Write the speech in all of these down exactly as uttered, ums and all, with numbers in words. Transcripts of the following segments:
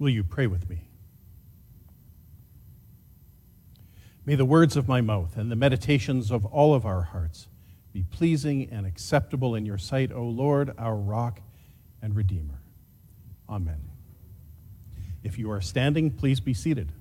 Will you pray with me? May the words of my mouth and the meditations of all of our hearts be pleasing and acceptable in your sight, O Lord, our rock and redeemer. Amen. If you are standing, please be seated.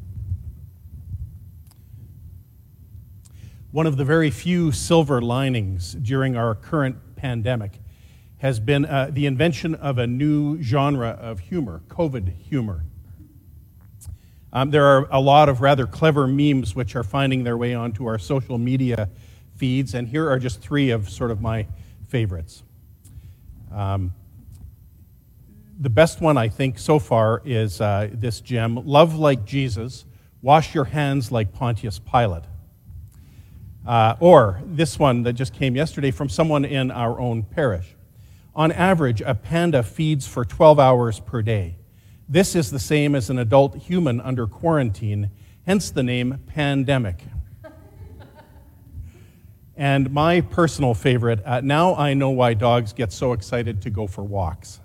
One of the very few silver linings during our current pandemic has been uh, the invention of a new genre of humor, COVID humor. Um, there are a lot of rather clever memes which are finding their way onto our social media feeds, and here are just three of sort of my favorites. Um, the best one, I think, so far is uh, this gem: love like Jesus, wash your hands like Pontius Pilate. Uh, or this one that just came yesterday from someone in our own parish. On average, a panda feeds for twelve hours per day. This is the same as an adult human under quarantine, hence the name pandemic. And my personal favorite, uh, now I know why dogs get so excited to go for walks.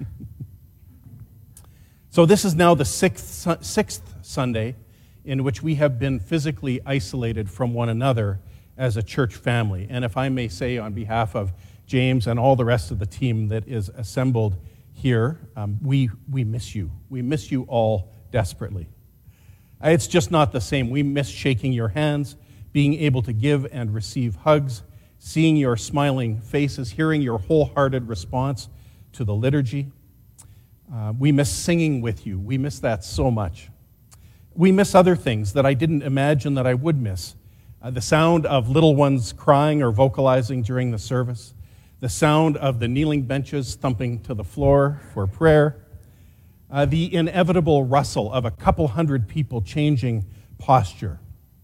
So this is now the sixth, sixth Sunday in which we have been physically isolated from one another as a church family. And if I may say on behalf of James and all the rest of the team that is assembled here, um, we, we miss you. We miss you all desperately. It's just not the same. We miss shaking your hands, being able to give and receive hugs, seeing your smiling faces, hearing your wholehearted response to the liturgy. Uh, we miss singing with you. We miss that so much. We miss other things that I didn't imagine that I would miss. Uh, the sound of little ones crying or vocalizing during the service, the sound of the kneeling benches thumping to the floor for prayer, uh, the inevitable rustle of a couple hundred people changing posture,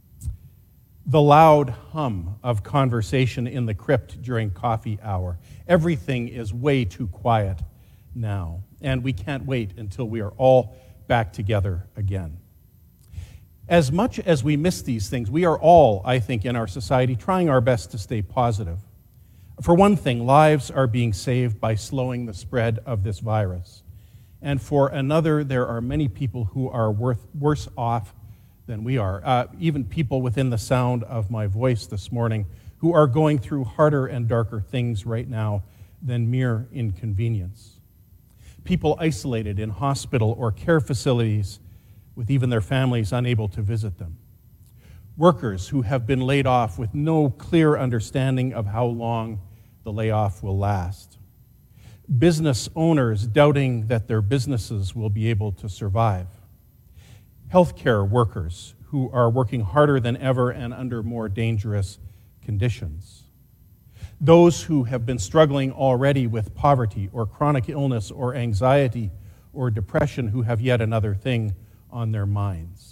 the loud hum of conversation in the crypt during coffee hour. Everything is way too quiet now, and we can't wait until we are all back together again. As much as we miss these things, we are all, I think, in our society trying our best to stay positive. For one thing, lives are being saved by slowing the spread of this virus. And for another, there are many people who are worth, worse off than we are. Uh, even people within the sound of my voice this morning who are going through harder and darker things right now than mere inconvenience. People isolated in hospital or care facilities with even their families unable to visit them. Workers who have been laid off with no clear understanding of how long the layoff will last. Business owners doubting that their businesses will be able to survive. Healthcare workers who are working harder than ever and under more dangerous conditions. Those who have been struggling already with poverty or chronic illness or anxiety or depression who have yet another thing on their minds.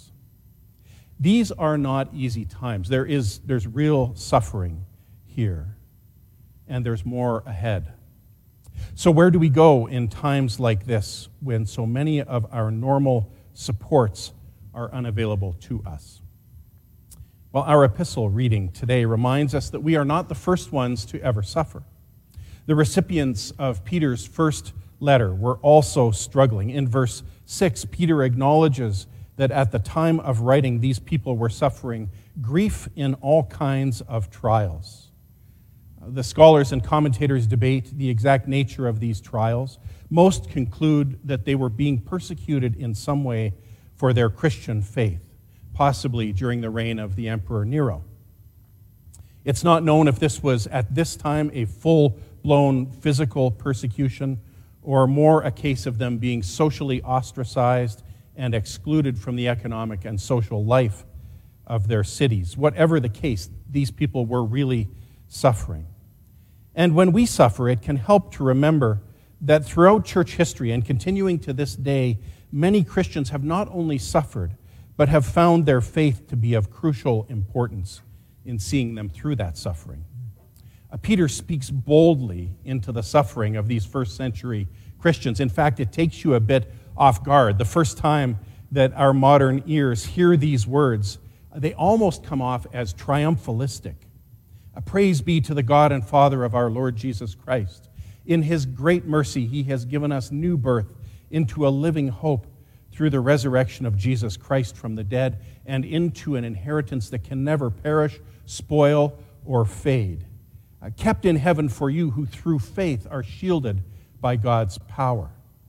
These are not easy times. There is there's real suffering here, and there's more ahead. So where do we go in times like this when so many of our normal supports are unavailable to us? Well, our epistle reading today reminds us that we are not the first ones to ever suffer. The recipients of Peter's first letter were also struggling. In verse six, Peter acknowledges that at the time of writing, these people were suffering grief in all kinds of trials. The scholars and commentators debate the exact nature of these trials. Most conclude that they were being persecuted in some way for their Christian faith, possibly during the reign of the Emperor Nero. It's not known if this was at this time a full-blown physical persecution or more a case of them being socially ostracized and excluded from the economic and social life of their cities. Whatever the case, these people were really suffering. And when we suffer, it can help to remember that throughout church history and continuing to this day, many Christians have not only suffered, but have found their faith to be of crucial importance in seeing them through that suffering. Uh, Peter speaks boldly into the suffering of these first century Christians. In fact, it takes you a bit off guard. The first time that our modern ears hear these words, they almost come off as triumphalistic. A praise be to the God and Father of our Lord Jesus Christ. In his great mercy, he has given us new birth into a living hope through the resurrection of Jesus Christ from the dead and into an inheritance that can never perish, spoil, or fade, uh, kept in heaven for you who through faith are shielded by God's power.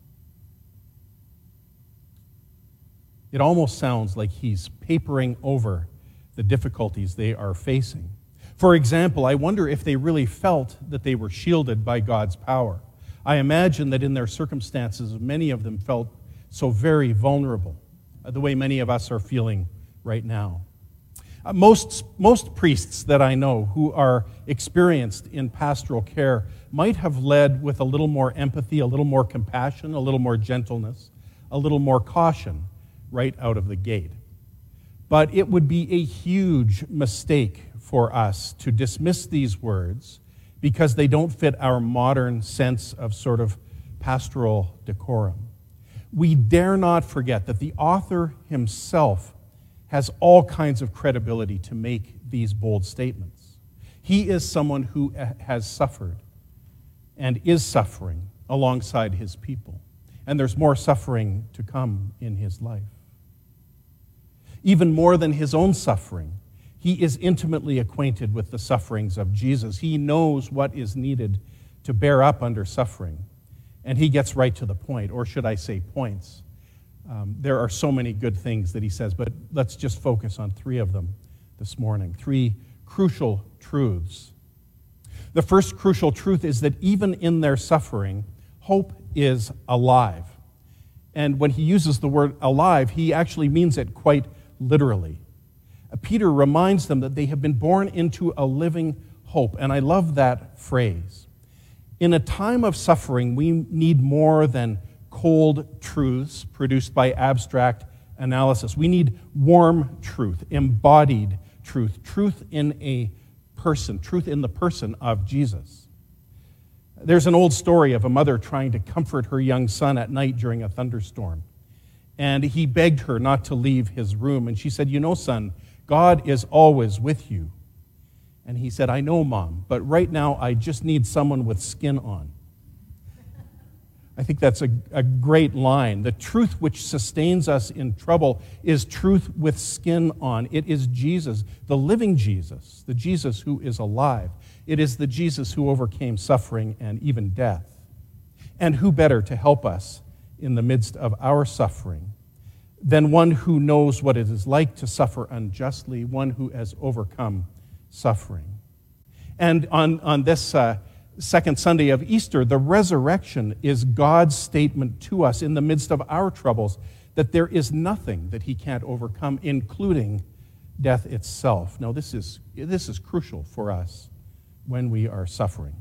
It almost sounds like he's papering over the difficulties they are facing. For example, I wonder if they really felt that they were shielded by God's power. I imagine that in their circumstances, many of them felt so very vulnerable, uh, the way many of us are feeling right now. Uh, most, most priests that I know who are experienced in pastoral care might have led with a little more empathy, a little more compassion, a little more gentleness, a little more caution right out of the gate. But it would be a huge mistake for us to dismiss these words because they don't fit our modern sense of sort of pastoral decorum. We dare not forget that the author himself has all kinds of credibility to make these bold statements. He is someone who has suffered and is suffering alongside his people. And there's more suffering to come in his life. Even more than his own suffering, he is intimately acquainted with the sufferings of Jesus. He knows what is needed to bear up under suffering. And he gets right to the point, or should I say points. Um, there are so many good things that he says, but let's just focus on three of them this morning. Three crucial truths. The first crucial truth is that even in their suffering, hope is alive. And when he uses the word alive, he actually means it quite literally. Peter reminds them that they have been born into a living hope, and I love that phrase. In a time of suffering, we need more than cold truths produced by abstract analysis. We need warm truth, embodied truth, truth in a person, truth in the person of Jesus. There's an old story of a mother trying to comfort her young son at night during a thunderstorm. And he begged her not to leave his room. And she said, "You know, son, God is always with you." And he said, "I know, Mom, but right now I just need someone with skin on." I think that's a, a great line. The truth which sustains us in trouble is truth with skin on. It is Jesus, the living Jesus, the Jesus who is alive. It is the Jesus who overcame suffering and even death. And who better to help us in the midst of our suffering than one who knows what it is like to suffer unjustly, one who has overcome suffering. And on, on this uh, second Sunday of Easter, the resurrection is God's statement to us in the midst of our troubles that there is nothing that he can't overcome, including death itself. Now, this is, this is crucial for us when we are suffering.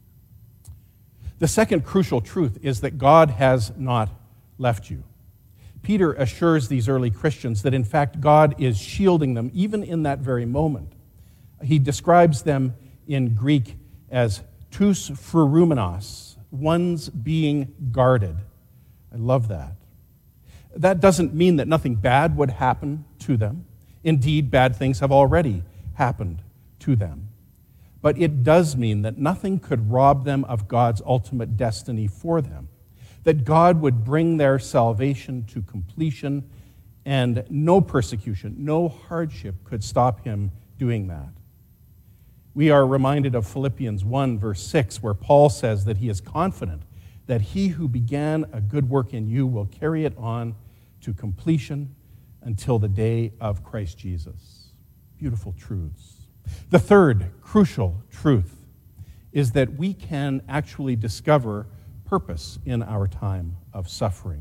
The second crucial truth is that God has not left you. Peter assures these early Christians that, in fact, God is shielding them even in that very moment. He describes them in Greek as tous pherumenos, ones being guarded. I love that. That doesn't mean that nothing bad would happen to them. Indeed, bad things have already happened to them. But it does mean that nothing could rob them of God's ultimate destiny for them, that God would bring their salvation to completion, and no persecution, no hardship could stop him doing that. We are reminded of Philippians one, verse six, where Paul says that he is confident that he who began a good work in you will carry it on to completion until the day of Christ Jesus. Beautiful truths. The third crucial truth is that we can actually discover purpose in our time of suffering.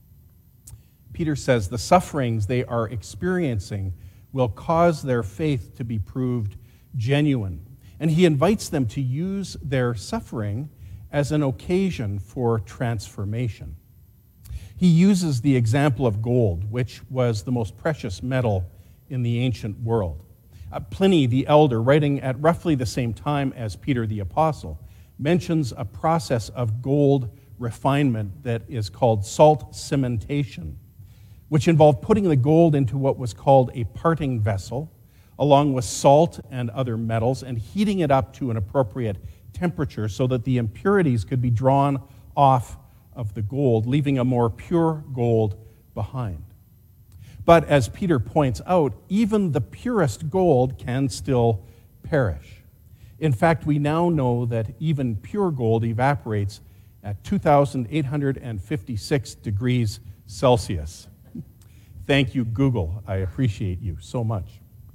Peter says the sufferings they are experiencing will cause their faith to be proved genuine. And he invites them to use their suffering as an occasion for transformation. He uses the example of gold, which was the most precious metal in the ancient world. Uh, Pliny the Elder, writing at roughly the same time as Peter the Apostle, mentions a process of gold refinement that is called salt cementation, which involved putting the gold into what was called a parting vessel, along with salt and other metals, and heating it up to an appropriate temperature so that the impurities could be drawn off of the gold, leaving a more pure gold behind. But as Peter points out, even the purest gold can still perish. In fact, we now know that even pure gold evaporates at two thousand eight hundred fifty-six degrees Celsius. Thank you, Google. I appreciate you so much.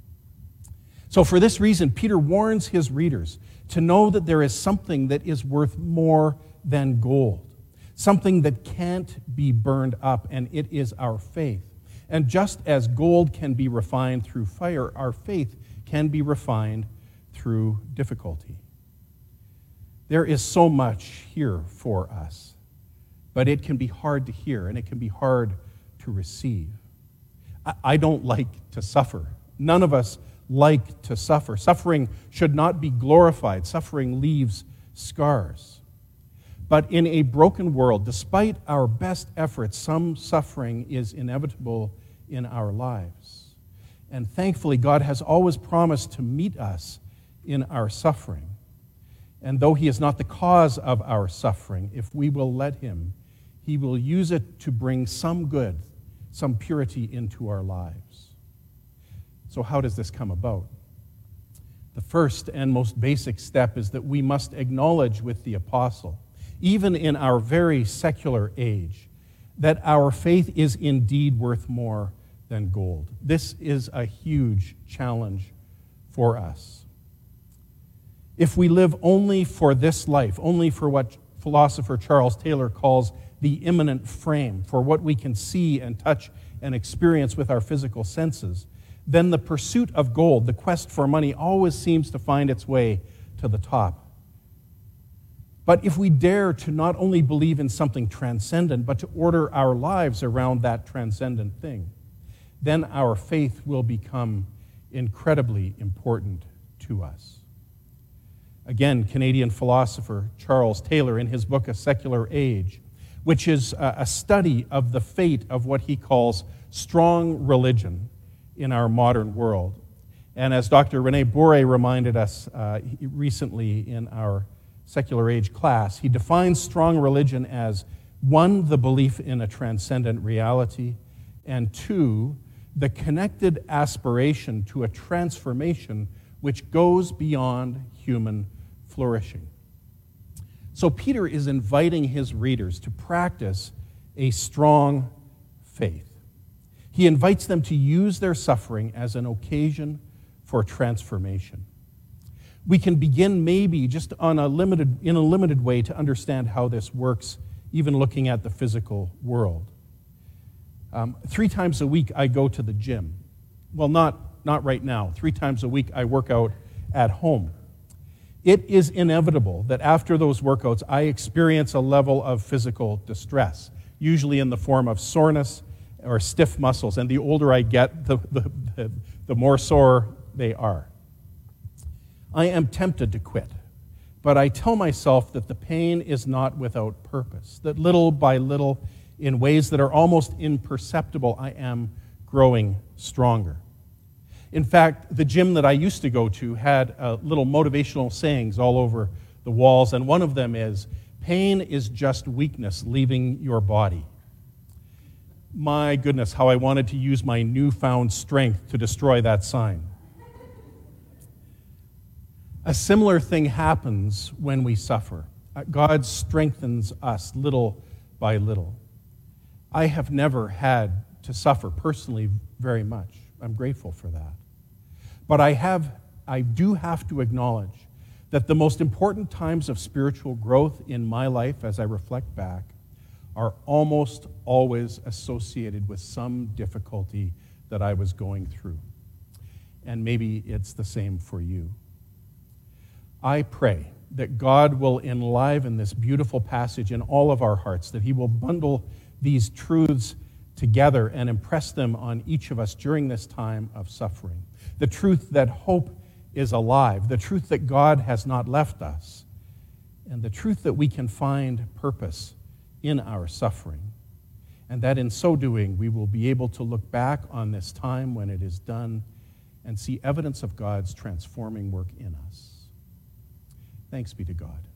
So for this reason, Peter warns his readers to know that there is something that is worth more than gold, something that can't be burned up, and it is our faith. And just as gold can be refined through fire, our faith can be refined through difficulty. There is so much here for us, but it can be hard to hear and it can be hard to receive. I don't like to suffer. None of us like to suffer. Suffering should not be glorified. Suffering leaves scars. But in a broken world, despite our best efforts, some suffering is inevitable in our lives. And thankfully, God has always promised to meet us in our suffering. And though He is not the cause of our suffering, if we will let Him, He will use it to bring some good, some purity into our lives. So how does this come about? The first and most basic step is that we must acknowledge with the apostle, even in our very secular age, that our faith is indeed worth more than gold. This is a huge challenge for us. If we live only for this life, only for what philosopher Charles Taylor calls the immanent frame, for what we can see and touch and experience with our physical senses, then the pursuit of gold, the quest for money, always seems to find its way to the top. But if we dare to not only believe in something transcendent, but to order our lives around that transcendent thing, then our faith will become incredibly important to us. Again, Canadian philosopher Charles Taylor, in his book A Secular Age, which is a study of the fate of what he calls strong religion in our modern world. And as Doctor René Boré reminded us uh, recently in our Secular Age class, he defines strong religion as, one, the belief in a transcendent reality, and two, the connected aspiration to a transformation which goes beyond human flourishing. So Peter is inviting his readers to practice a strong faith. He invites them to use their suffering as an occasion for transformation. We can begin maybe just on a limited, in a limited way to understand how this works, even looking at the physical world. Um, three times a week I go to the gym. Well, not, not right now. Three times a week I work out at home. It is inevitable that after those workouts I experience a level of physical distress, usually in the form of soreness or stiff muscles. And the older I get, the, the, the, the more sore they are. I am tempted to quit, but I tell myself that the pain is not without purpose, that little by little, in ways that are almost imperceptible, I am growing stronger. In fact, the gym that I used to go to had uh, little motivational sayings all over the walls, and one of them is, "Pain is just weakness leaving your body." My goodness, how I wanted to use my newfound strength to destroy that sign. A similar thing happens when we suffer. God strengthens us little by little. I have never had to suffer personally very much. I'm grateful for that. But I have, I do have to acknowledge that the most important times of spiritual growth in my life, as I reflect back, are almost always associated with some difficulty that I was going through. And maybe it's the same for you. I pray that God will enliven this beautiful passage in all of our hearts, that He will bundle these truths together and impress them on each of us during this time of suffering. The truth that hope is alive, the truth that God has not left us, and the truth that we can find purpose in our suffering, and that in so doing we will be able to look back on this time when it is done and see evidence of God's transforming work in us. Thanks be to God.